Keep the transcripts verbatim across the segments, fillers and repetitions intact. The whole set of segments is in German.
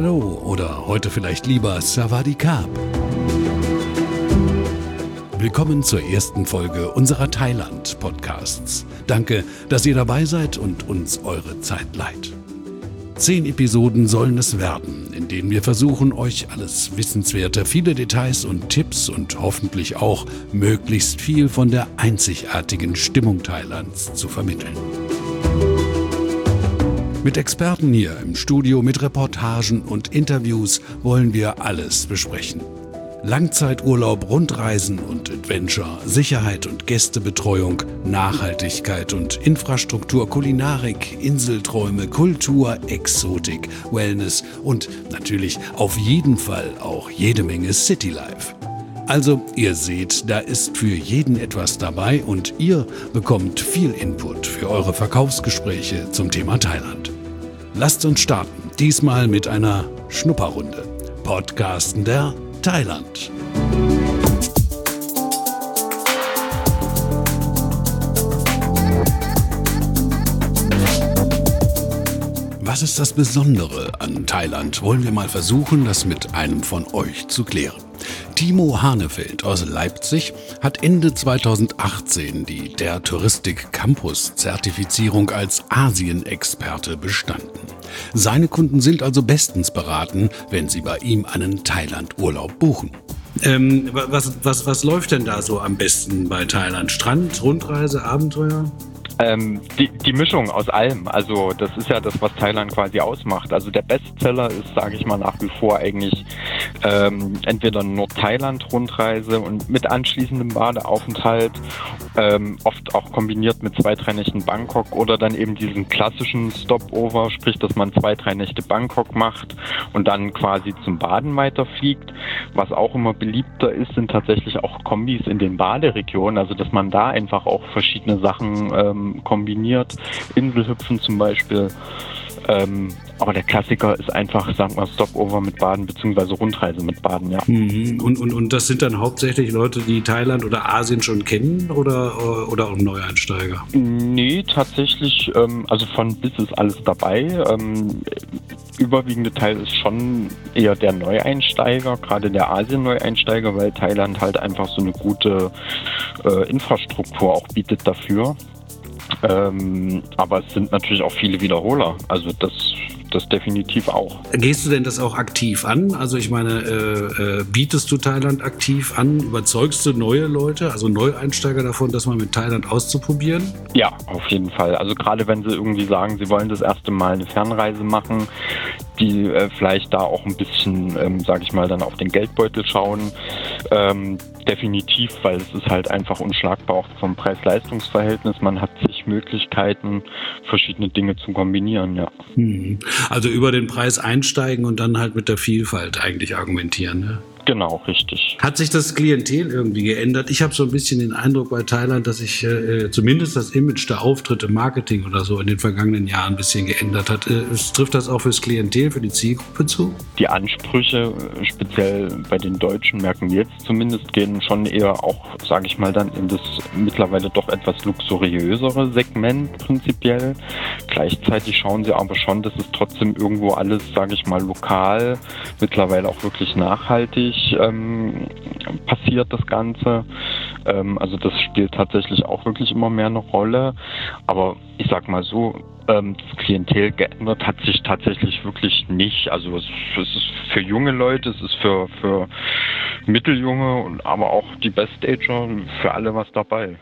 Hallo oder heute vielleicht lieber Sawadee-Krap. Willkommen zur ersten Folge unserer Thailand-Podcasts. Danke, dass ihr dabei seid und uns eure Zeit leiht. Zehn Episoden sollen es werden, in denen wir versuchen, euch alles Wissenswerte, viele Details und Tipps und hoffentlich auch möglichst viel von der einzigartigen Stimmung Thailands zu vermitteln. Mit Experten hier im Studio, mit Reportagen und Interviews wollen wir alles besprechen. Langzeiturlaub, Rundreisen und Adventure, Sicherheit und Gästebetreuung, Nachhaltigkeit und Infrastruktur, Kulinarik, Inselträume, Kultur, Exotik, Wellness und natürlich auf jeden Fall auch jede Menge Citylife. Also, ihr seht, da ist für jeden etwas dabei und ihr bekommt viel Input für eure Verkaufsgespräche zum Thema Thailand. Lasst uns starten, diesmal mit einer Schnupperrunde. Podcasten der Thailand. Was ist das Besondere an Thailand? Wollen wir mal versuchen, das mit einem von euch zu klären. Timo Hanefeld aus Leipzig hat Ende zweitausendachtzehn die der Touristik Campus Zertifizierung als Asien-Experte bestanden. Seine Kunden sind also bestens beraten, wenn sie bei ihm einen Thailand-Urlaub buchen. Ähm, was, was, was läuft denn da so am besten bei Thailand? Strand, Rundreise, Abenteuer? Ähm, die, die Mischung aus allem, also das ist ja das, was Thailand quasi ausmacht. Also der Bestseller ist, sage ich mal, nach wie vor eigentlich ähm, entweder Nord-Thailand-Rundreise und mit anschließendem Badeaufenthalt, ähm, oft auch kombiniert mit zwei, drei Nächten Bangkok oder dann eben diesen klassischen Stopover, sprich, dass man zwei, drei Nächte Bangkok macht und dann quasi zum Baden weiterfliegt. Was auch immer beliebter ist, sind tatsächlich auch Kombis in den Baderegionen, also dass man da einfach auch verschiedene Sachen ähm, kombiniert, Inselhüpfen zum Beispiel. Ähm, aber der Klassiker ist einfach, sagen wir, Stopover mit Baden beziehungsweise Rundreise mit Baden, ja. Mhm. Und, und, und das sind dann hauptsächlich Leute, die Thailand oder Asien schon kennen oder, oder auch Neueinsteiger? Nee, tatsächlich, ähm, also von bis ist alles dabei. Ähm, überwiegende Teil ist schon eher der Neueinsteiger, gerade der Asien-Neueinsteiger, weil Thailand halt einfach so eine gute äh, Infrastruktur auch bietet dafür. Ähm, aber es sind natürlich auch viele Wiederholer, also das, das definitiv auch. Gehst du denn das auch aktiv an? Also ich meine, äh, äh, bietest du Thailand aktiv an? Überzeugst du neue Leute, also Neueinsteiger davon, das mal mit Thailand auszuprobieren? Ja, auf jeden Fall. Also gerade wenn sie irgendwie sagen, sie wollen das erste Mal eine Fernreise machen, die äh, vielleicht da auch ein bisschen, ähm, sage ich mal, dann auf den Geldbeutel schauen. Ähm, definitiv, weil es ist halt einfach unschlagbar auch vom Preis-Leistungs-Verhältnis. Man hat zig Möglichkeiten, verschiedene Dinge zu kombinieren, ja. Hm. Also über den Preis einsteigen und dann halt mit der Vielfalt eigentlich argumentieren, ne? Genau, richtig. Hat sich das Klientel irgendwie geändert? Ich habe so ein bisschen den Eindruck bei Thailand, dass sich äh, zumindest das Image der Auftritte, Marketing oder so in den vergangenen Jahren ein bisschen geändert hat. Äh, trifft das auch fürs Klientel, für die Zielgruppe zu? Die Ansprüche, speziell bei den Deutschen, merken wir jetzt zumindest, gehen schon eher auch, sage ich mal, dann in das mittlerweile doch etwas luxuriösere Segment prinzipiell. Gleichzeitig schauen sie aber schon, dass es trotzdem irgendwo alles, sage ich mal, lokal, mittlerweile auch wirklich nachhaltig Ähm, passiert das Ganze. Ähm, also das spielt tatsächlich auch wirklich immer mehr eine Rolle. Aber ich sag mal so, ähm, das Klientel geändert hat sich tatsächlich wirklich nicht. Also es, es ist für junge Leute, es ist für, für Mitteljunge, und aber auch die Best-Ager, für alle was dabei.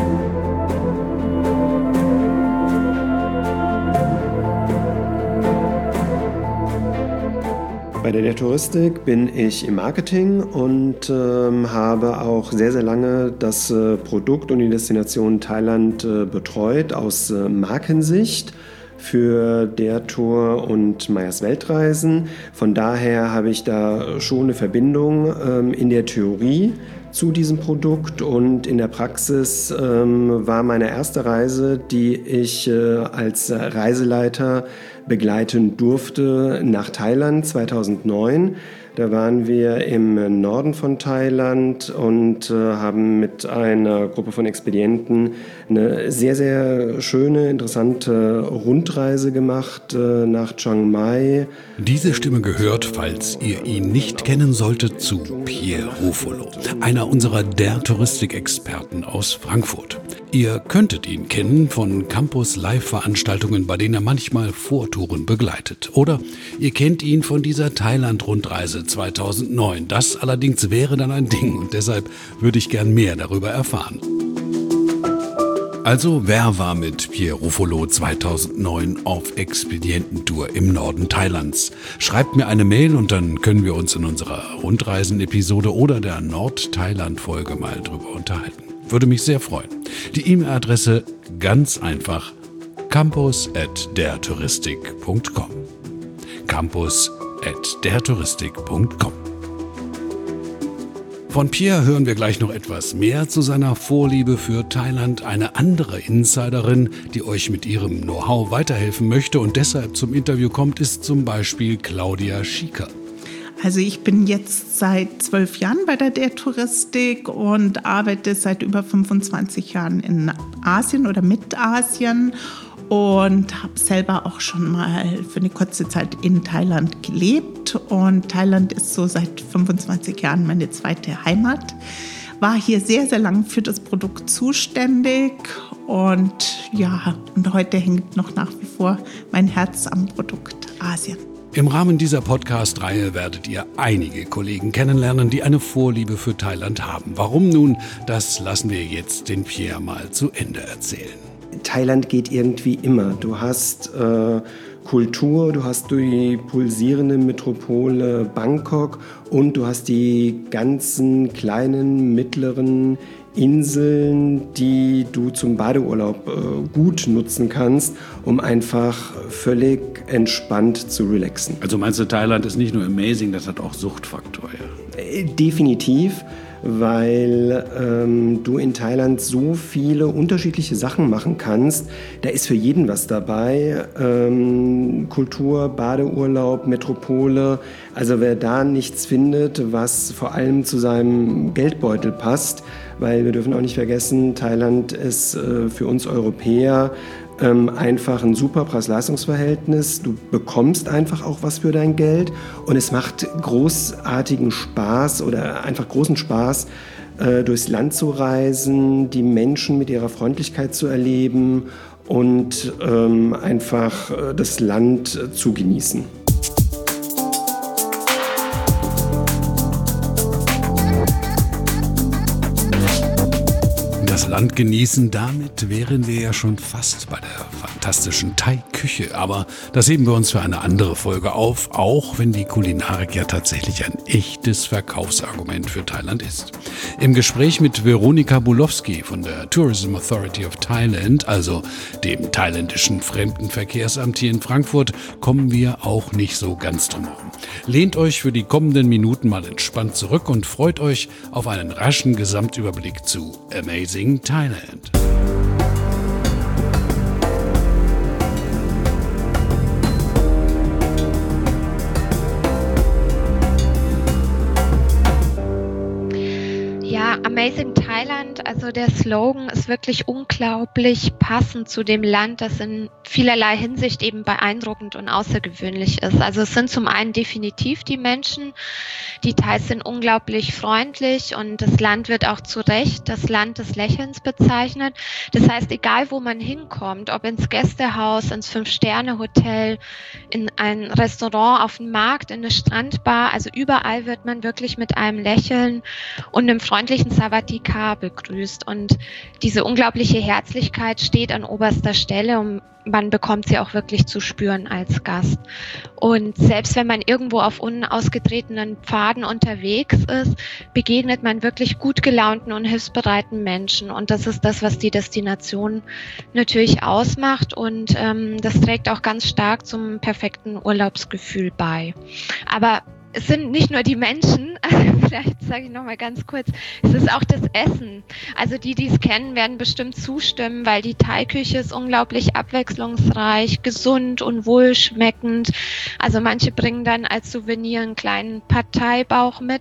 Bei der, der Touristik bin ich im Marketing und ähm, habe auch sehr, sehr lange das äh, Produkt und die Destination Thailand äh, betreut aus äh, Markensicht für der Tour und Meyers Weltreisen. Von daher habe ich da schon eine Verbindung ähm, in der Theorie zu diesem Produkt und in der Praxis ähm, war meine erste Reise, die ich äh, als Reiseleiter begleiten durfte nach Thailand zweitausendneun. Da waren wir im Norden von Thailand und äh, haben mit einer Gruppe von Expedienten eine sehr, sehr schöne, interessante Rundreise gemacht äh, nach Chiang Mai. Diese Stimme gehört, falls ihr ihn nicht kennen solltet, zu Pierre Ruffolo, einer unserer der Touristikexperten aus Frankfurt. Ihr könntet ihn kennen von Campus-Live-Veranstaltungen, bei denen er manchmal Vortouren begleitet. Oder ihr kennt ihn von dieser Thailand-Rundreise zweitausendneun. Das allerdings wäre dann ein Ding und deshalb würde ich gern mehr darüber erfahren. Also, wer war mit Pierre Ruffolo zweitausendneun auf Expediententour im Norden Thailands? Schreibt mir eine Mail und dann können wir uns in unserer Rundreisen-Episode oder der Nord-Thailand-Folge mal drüber unterhalten. Würde mich sehr freuen. Die E-Mail-Adresse ganz einfach: campus at dertouristik punkt com. campus at dertouristik punkt com. Von Pierre hören wir gleich noch etwas mehr zu seiner Vorliebe für Thailand. Eine andere Insiderin, die euch mit ihrem Know-how weiterhelfen möchte und deshalb zum Interview kommt, ist zum Beispiel Claudia Schieker. Also ich bin jetzt seit zwölf Jahren bei der Der Touristik und arbeite seit über fünfundzwanzig Jahren in Asien oder mit Asien und habe selber auch schon mal für eine kurze Zeit in Thailand gelebt. Und Thailand ist so seit fünfundzwanzig Jahren meine zweite Heimat. War hier sehr, sehr lang für das Produkt zuständig und ja, und heute hängt noch nach wie vor mein Herz am Produkt Asien. Im Rahmen dieser Podcast-Reihe werdet ihr einige Kollegen kennenlernen, die eine Vorliebe für Thailand haben. Warum nun, das lassen wir jetzt den Pierre mal zu Ende erzählen. Thailand geht irgendwie immer. Du hast äh, Kultur, du hast die pulsierende Metropole Bangkok und du hast die ganzen kleinen, mittleren Inseln, die du zum Badeurlaub äh, gut nutzen kannst, um einfach völlig entspannt zu relaxen. Also meinst du, Thailand ist nicht nur amazing, das hat auch Suchtfaktor, ja? Äh, definitiv, weil ähm, du in Thailand so viele unterschiedliche Sachen machen kannst. Da ist für jeden was dabei. Ähm, Kultur, Badeurlaub, Metropole. Also wer da nichts findet, was vor allem zu seinem Geldbeutel passt, weil wir dürfen auch nicht vergessen, Thailand ist äh, für uns Europäer ähm, einfach ein super Preis-Leistungs-Verhältnis. Du bekommst einfach auch was für dein Geld und es macht großartigen Spaß oder einfach großen Spaß, äh, durchs Land zu reisen, die Menschen mit ihrer Freundlichkeit zu erleben und ähm, einfach äh, das Land äh, zu genießen. Das Land genießen, damit wären wir ja schon fast bei der fantastischen Thai-Küche. Aber das heben wir uns für eine andere Folge auf, auch wenn die Kulinarik ja tatsächlich ein echtes Verkaufsargument für Thailand ist. Im Gespräch mit Veronika Bulowski von der Tourism Authority of Thailand, also dem thailändischen Fremdenverkehrsamt hier in Frankfurt, kommen wir auch nicht so ganz drum herum. Lehnt euch für die kommenden Minuten mal entspannt zurück und freut euch auf einen raschen Gesamtüberblick zu Amazing Thailand. Ja, Amazing Thailand, also der Slogan ist wirklich unglaublich passend zu dem Land, das in vielerlei Hinsicht eben beeindruckend und außergewöhnlich ist. Also es sind zum einen definitiv die Menschen, die Thais sind unglaublich freundlich und das Land wird auch zu Recht das Land des Lächelns bezeichnet. Das heißt, egal wo man hinkommt, ob ins Gästehaus, ins Fünf-Sterne-Hotel, in ein Restaurant, auf den Markt, in eine Strandbar, also überall wird man wirklich mit einem Lächeln und einem freundlichen Sawadee-Ka begrüßt. Und diese unglaubliche Herzlichkeit steht an oberster Stelle und man bekommt sie auch wirklich zu spüren als Gast. Und selbst wenn man irgendwo auf unausgetretenen Pfaden unterwegs ist, begegnet man wirklich gut gelaunten und hilfsbereiten Menschen. Und das ist das, was die Destination natürlich ausmacht. Und ähm, das trägt auch ganz stark zum perfekten Urlaubsgefühl bei. Aber es sind nicht nur die Menschen, vielleicht sage ich nochmal ganz kurz, es ist auch das Essen. Also die, die es kennen, werden bestimmt zustimmen, weil die Thai-Küche ist unglaublich abwechslungsreich, gesund und wohlschmeckend. Also manche bringen dann als Souvenir einen kleinen Pad-Thai-Bauch mit.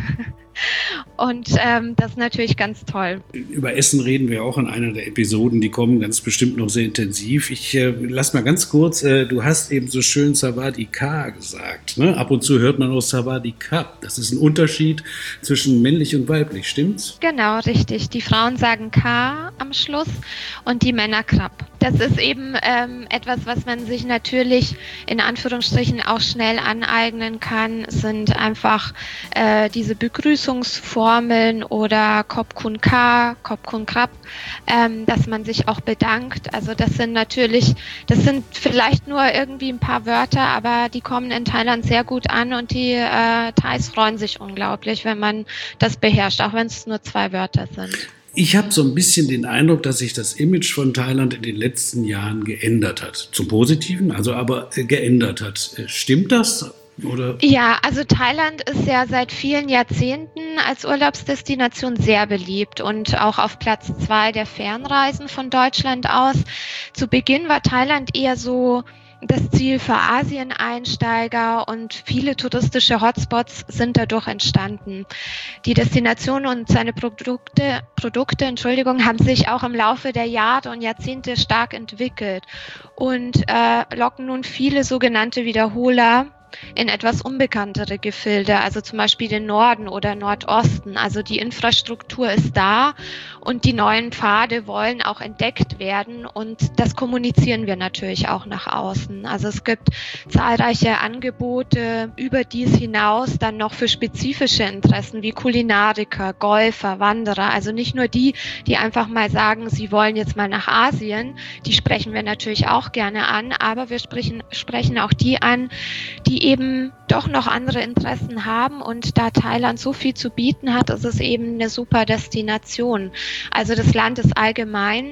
Und ähm, das ist natürlich ganz toll. Über Essen reden wir auch in einer der Episoden, die kommen ganz bestimmt noch sehr intensiv. Ich äh, lass mal ganz kurz, äh, du hast eben so schön Sawadee Ka gesagt. Ne? Ab und zu hört man auch Sawadee Ka. Das ist ein Unterschied zwischen männlich und weiblich, stimmt's? Genau, richtig. Die Frauen sagen Ka am Schluss und die Männer Krab. Das ist eben ähm, etwas, was man sich natürlich in Anführungsstrichen auch schnell aneignen kann, sind einfach äh, diese Begrüßungsformeln oder Kop Kun Ka, Kop Kun Krab, ähm, dass man sich auch bedankt. Also das sind natürlich, das sind vielleicht nur irgendwie ein paar Wörter, aber die kommen in Thailand sehr gut an und die äh, Thais freuen sich unglaublich, wenn man das beherrscht, auch wenn es nur zwei Wörter sind. Ich habe so ein bisschen den Eindruck, dass sich das Image von Thailand in den letzten Jahren geändert hat. Zum Positiven, also aber geändert hat. Stimmt das? Oder? Ja, also Thailand ist ja seit vielen Jahrzehnten als Urlaubsdestination sehr beliebt und auch auf Platz zwei der Fernreisen von Deutschland aus. Zu Beginn war Thailand eher so das Ziel für Asien-Einsteiger und viele touristische Hotspots sind dadurch entstanden. Die Destination und seine Produkte, Produkte, Entschuldigung, haben sich auch im Laufe der Jahre und Jahrzehnte stark entwickelt und äh, locken nun viele sogenannte Wiederholer in etwas unbekanntere Gefilde, also zum Beispiel den Norden oder Nordosten. Also die Infrastruktur ist da und die neuen Pfade wollen auch entdeckt werden und das kommunizieren wir natürlich auch nach außen. Also es gibt zahlreiche Angebote über dies hinaus dann noch für spezifische Interessen wie Kulinariker, Golfer, Wanderer. Also nicht nur die, die einfach mal sagen, sie wollen jetzt mal nach Asien, die sprechen wir natürlich auch gerne an, aber wir sprechen, sprechen auch die an, die eben doch noch andere Interessen haben und da Thailand so viel zu bieten hat, ist es eben eine super Destination. Also das Land ist allgemein,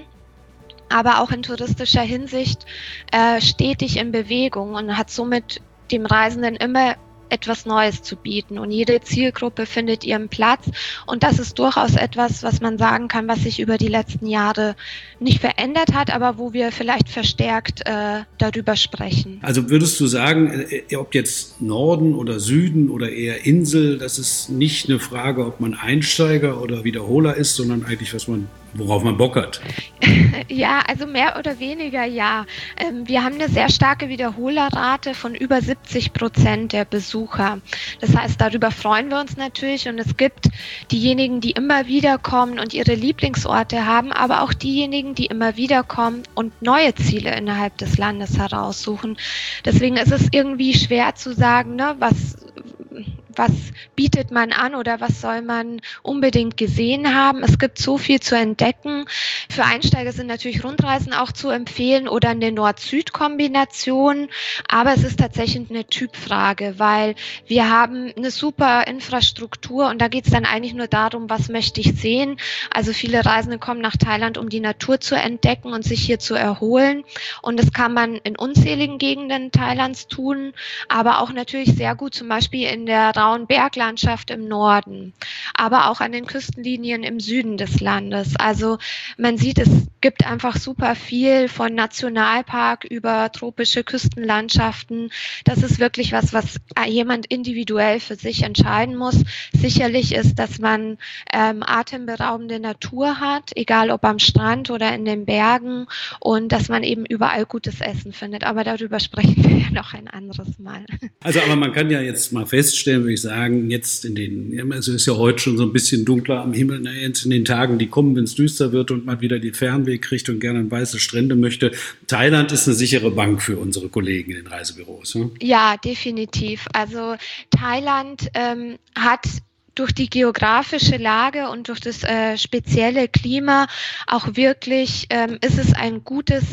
aber auch in touristischer Hinsicht äh, stetig in Bewegung und hat somit dem Reisenden immer etwas Neues zu bieten und jede Zielgruppe findet ihren Platz und das ist durchaus etwas, was man sagen kann, was sich über die letzten Jahre nicht verändert hat, aber wo wir vielleicht verstärkt äh, darüber sprechen. Also würdest du sagen, ob jetzt Norden oder Süden oder eher Insel, das ist nicht eine Frage, ob man Einsteiger oder Wiederholer ist, sondern eigentlich, was man worauf man Bock hat? Ja, also mehr oder weniger ja. Ähm, wir haben eine sehr starke Wiederholerrate von über siebzig Prozent der Besucher. Das heißt, darüber freuen wir uns natürlich und es gibt diejenigen, die immer wieder kommen und ihre Lieblingsorte haben, aber auch diejenigen, die immer wieder kommen und neue Ziele innerhalb des Landes heraussuchen. Deswegen ist es irgendwie schwer zu sagen, ne, was was bietet man an oder was soll man unbedingt gesehen haben. Es gibt so viel zu entdecken. Für Einsteiger sind natürlich Rundreisen auch zu empfehlen oder eine Nord-Süd-Kombination. Aber es ist tatsächlich eine Typfrage, weil wir haben eine super Infrastruktur und da geht es dann eigentlich nur darum, was möchte ich sehen. Also viele Reisende kommen nach Thailand, um die Natur zu entdecken und sich hier zu erholen. Und das kann man in unzähligen Gegenden Thailands tun, aber auch natürlich sehr gut zum Beispiel in der rauen Berglandschaft im Norden, aber auch an den Küstenlinien im Süden des Landes. Also man sieht, es gibt einfach super viel von Nationalpark über tropische Küstenlandschaften. Das ist wirklich was, was jemand individuell für sich entscheiden muss. Sicherlich ist, dass man ähm, atemberaubende Natur hat, egal ob am Strand oder in den Bergen und dass man eben überall gutes Essen findet. Aber darüber sprechen wir ja noch ein anderes Mal. Also aber man kann ja jetzt mal feststellen, würde ich sagen, jetzt in den, also es ist ja heute schon so ein bisschen dunkler am Himmel, na, jetzt in den Tagen, die kommen, wenn es düster wird und man wieder den Fernweg kriegt und gerne an weiße Strände möchte. Thailand ist eine sichere Bank für unsere Kollegen in den Reisebüros. Ne? Ja, definitiv. Also Thailand ähm, hat durch die geografische Lage und durch das äh, spezielle Klima auch wirklich ähm, ist es ein gutes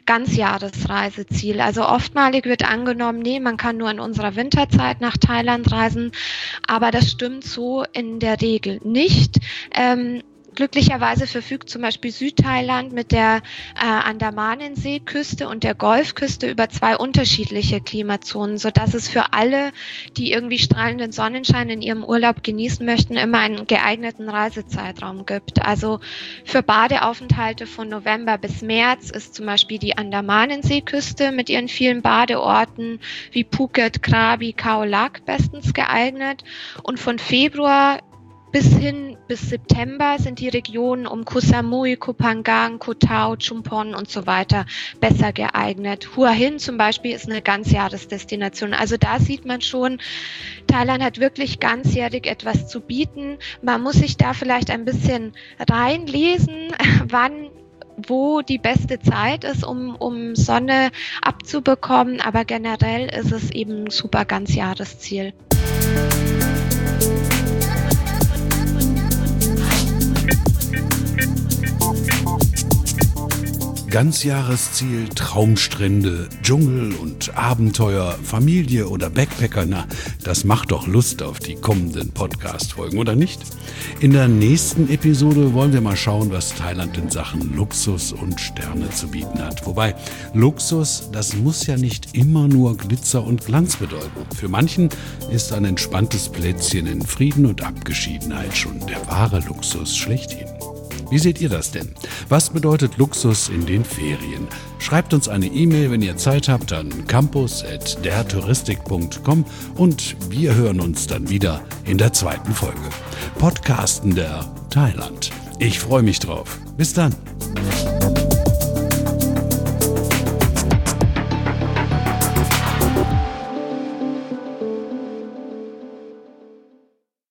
Ganzjahresreiseziel. Also oftmalig wird angenommen, nee, man kann nur in unserer Winterzeit nach Thailand reisen, aber das stimmt so in der Regel nicht. Ähm, Glücklicherweise verfügt zum Beispiel Südthailand mit der äh, Andamanenseeküste und der Golfküste über zwei unterschiedliche Klimazonen, sodass es für alle, die irgendwie strahlenden Sonnenschein in ihrem Urlaub genießen möchten, immer einen geeigneten Reisezeitraum gibt. Also für Badeaufenthalte von November bis März ist zum Beispiel die Andamanenseeküste mit ihren vielen Badeorten wie Phuket, Krabi, Khao Lak bestens geeignet. Und von Februar bis hin bis September sind die Regionen um Koh Samui, Koh Phangan, Koh Tao, Chumpon und so weiter besser geeignet. Hua Hin zum Beispiel ist eine Ganzjahresdestination. Also da sieht man schon, Thailand hat wirklich ganzjährig etwas zu bieten. Man muss sich da vielleicht ein bisschen reinlesen, wann wo die beste Zeit ist, um, um Sonne abzubekommen. Aber generell ist es eben ein super Ganzjahresziel. Ganzjahresziel, Traumstrände, Dschungel und Abenteuer, Familie oder Backpacker, na, das macht doch Lust auf die kommenden Podcast-Folgen, oder nicht? In der nächsten Episode wollen wir mal schauen, was Thailand in Sachen Luxus und Sterne zu bieten hat. Wobei Luxus, das muss ja nicht immer nur Glitzer und Glanz bedeuten. Für manchen ist ein entspanntes Plätzchen in Frieden und Abgeschiedenheit schon der wahre Luxus schlechthin. Wie seht ihr das denn? Was bedeutet Luxus in den Ferien? Schreibt uns eine E-Mail, wenn ihr Zeit habt, an campus at der touristik punkt com und wir hören uns dann wieder in der zweiten Folge. Podcasten der Thailand. Ich freue mich drauf. Bis dann.